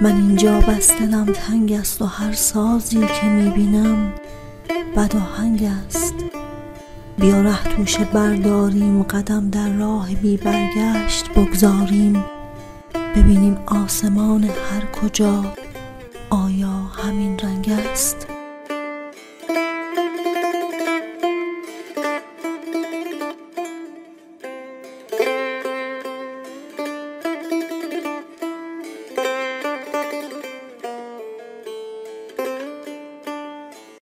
من اینجا بس دلم تنگ است و هر سازی که میبینم بد آهنگ است. بیا ره توشه برداریم، قدم در راه بی برگشت بگذاریم، ببینیم آسمان هر کجا آیا همین رنگ است؟